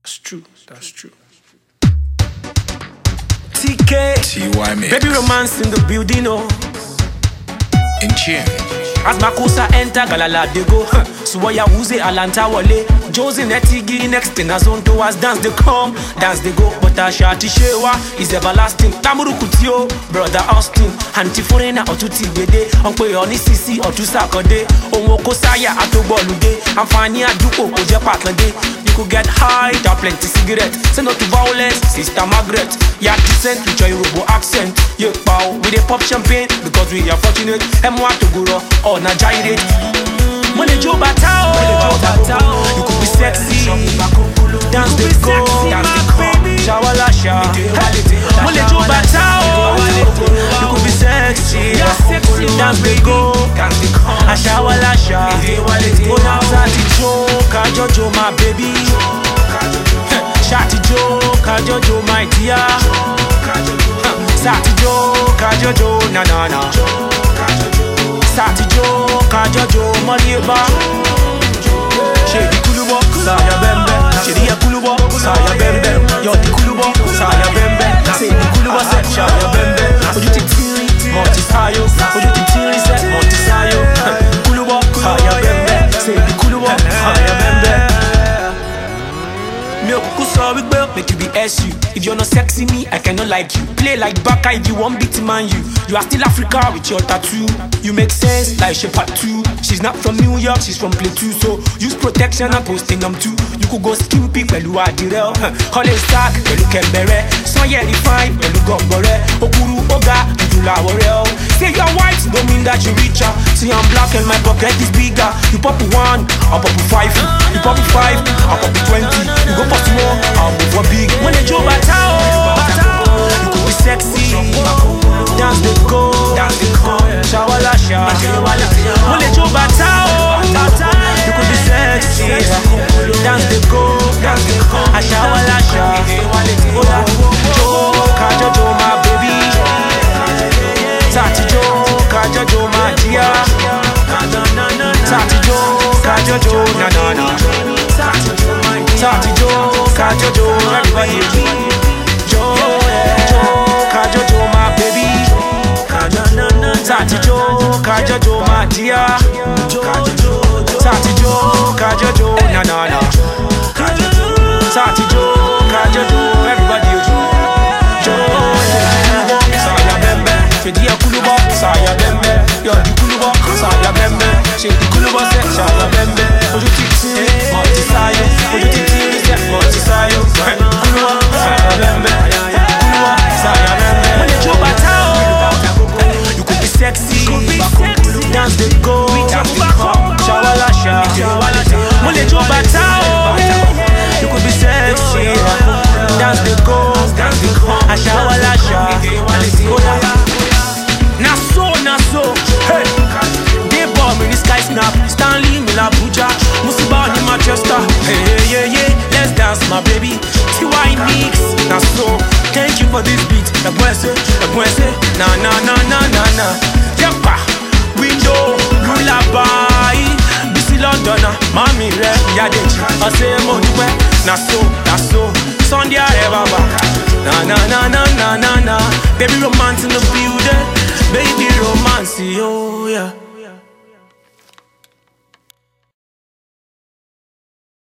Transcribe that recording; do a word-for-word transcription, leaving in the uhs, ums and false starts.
That's true. That's true. T K, T Y Mix. Baby romance in the building, oh. In tune. As Makosa enter, Galala they go. Suwaya Uze Alanta Wale. Josie Netigi next thing as on towards dance they come, dance they go. But Ashati Shewa is everlasting. Tamuru Kutio, brother Austin. Anti Foreigner or Tuti Bede. Uncle Yoni Sisi or Tusakode. Omoko Saya Atobolude. I'm finding a Duko Oja Patlade. You could get high, that plenty cigarette. Say no to violence, Sister Margaret. Yeah, decent with your Yoruba accent. Yeah, pow, we dey pop champagne because we are fortunate. Emwa Toguro or Najaire. Money Joe Batao, you could be sexy. Dance the go, Shawalasha. Money Joe Batao, you could be sexy. Dance the go, Shawalasha. Sati Joe, Kajojo my baby. Shati Joe, Kajojo my dear. Sati Joe, Kajojo na na na. Sati Joe, Kajojo Marieba. Shady Kulubo, Saya Bembe. Shady Kulubo, Saya Bembe. Yodi Kulubo, Saya Bembe. Say Kulubo, Saya Bembe. Oju Titiri, Monty Sayo. Oju Titiri, Monty Sayo. Kulubo, Saya Bembe. Say Kulubo, Saya Bembe. Make you be S U. If you're not sexy me, I cannot like you. Play like Baka if you want beat man you. You are still Africa with your tattoo. You make sense like Shepherd two. She's not from New York, she's from Plateau. So use protection and posting them too. You could go skimpy, pẹ̀lú Adirel. Holly Stark, pẹ̀lú Kembere. Sonya Refine, pẹ̀lú Gombore. Okuru Oga, Idula Warel. Say you're white, don't mean that you richer. See I'm black and my pocket is bigger. You pop one, I'll pop five. You pop five, I'll pop twenty. You go pop more, I'll move for big. When they Joe Batao, you could be sexy. Dance the go, Shawalasha. When they Joe Batao, you could be sexy. Dance the go, Shawalasha. Joe, Kajojo my baby. Sati Joe, Kajojo my dear. Sati Joe, Kajojo na na na. Sati Joe, Kajojo, everybody. Joe, Joe, Kajojo my baby. Sati Joe, Kajojo my dear. Sati Joe, Kajojo na na na. Sati Joe, Kajojo, everybody. Joe, Saya Bembe, Shady Kulubo, Saya Bembe, Yodi Kulubo, Saya Bembe, Shady Kulubo, Saya Bembe, Oju Titiri, Monty Sayo, Oju Titiri, Monty Sayo, Kulubo, Saya Bembe, Kulubo, Saya Bembe. When you Joe Batao, you could be sexy, dance the go, Shawalasha. When you Joe Batao, you could be sexy, dance the go, Shawalasha. Na so, na so, hey. They bomb in the sky snap. Stanley Mila Buja, Musiba in Manchester. Hey, hey, yeah, yeah, let's dance, my baby. T Y Mix, na so. Thank you for this beat. The boy say, the boy say, na na na na na na. Yapa, window, lullaby. Busy Londoner, mommy re, yadeji. I say mo dupe, na so, na so. Sunday I ever na na na na na na na. Baby romance in the building. Baby romance, oh yeah.